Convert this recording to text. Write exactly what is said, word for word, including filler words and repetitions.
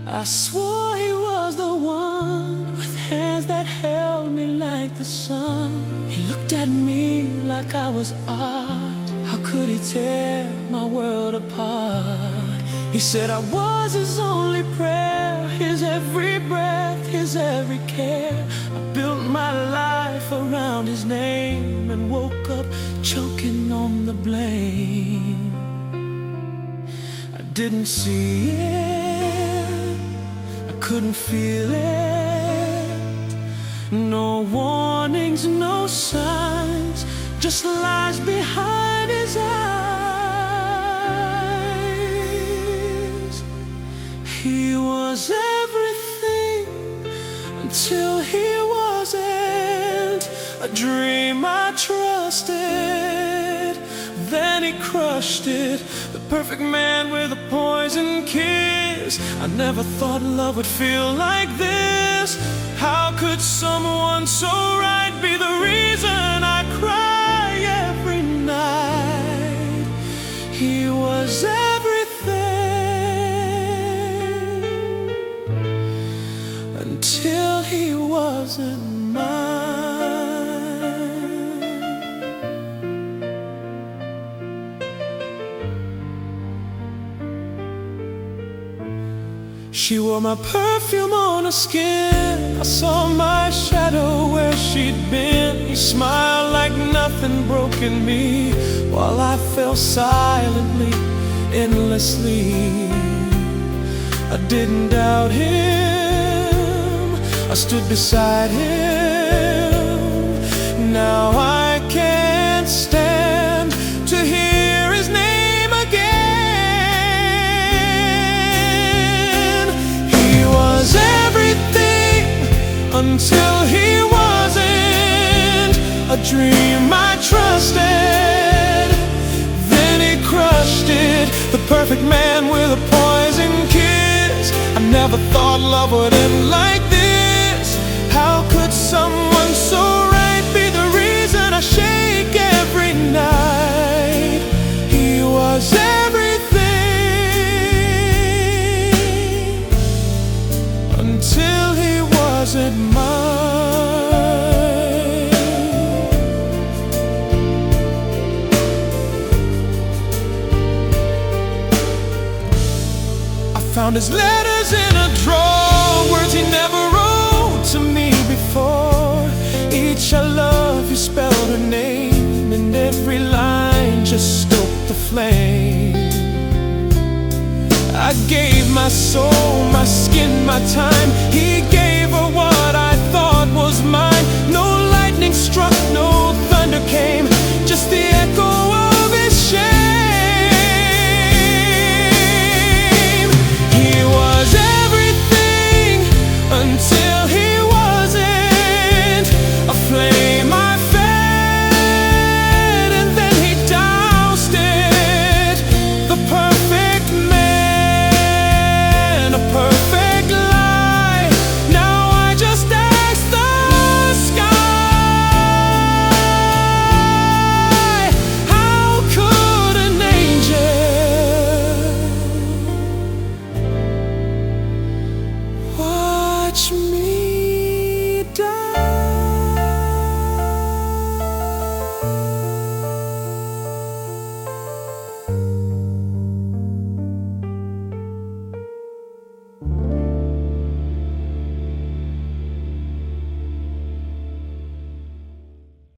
I swore he was the one, with hands that held me like the sun. He looked at me like I was art. How could he tear my world apart? He said I was his only prayer, his every breath, his every care. I built my life around his name and woke up choking on the blame. I didn't see it, I couldn't feel it. No warnings, no signs, just lies behind his eyes. He was everything until he wasn't. A dream I trusted, then he crushed it. The perfect man with a poison kiss. I never thought love would feel like this. How could someone so right be the reason I cry every night? He was everything until he wasn't mine. She wore my perfume on her skin. I saw my shadow where she'd been. He smiled like nothing broke in me, while I fell silently, endlessly. I didn't doubt him, I stood beside him. Now I can't stand to hear his name again. He was everything until he wasn't. A dream I trusted, then he crushed it. The perfect man with a poison kiss. I never thought love would end like this. How could someone so right be the reason I shake every night? He was everything until he wasn't mine. I found his letters in a drawer, words he never wrote to me before. Each I love you spelled her name, and every line just stoked the flame. I gave my soul, my skin, my time. He gave